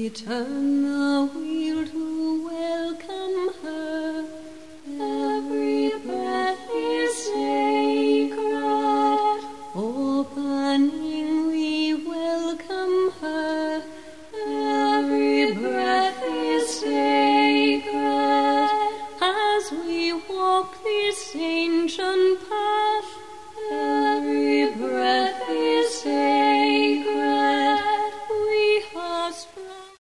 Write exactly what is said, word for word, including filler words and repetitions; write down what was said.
turn the wheel to welcome her. Every breath is sacred. Opening, we welcome her. Every breath is sacred. As we walk this ancient path,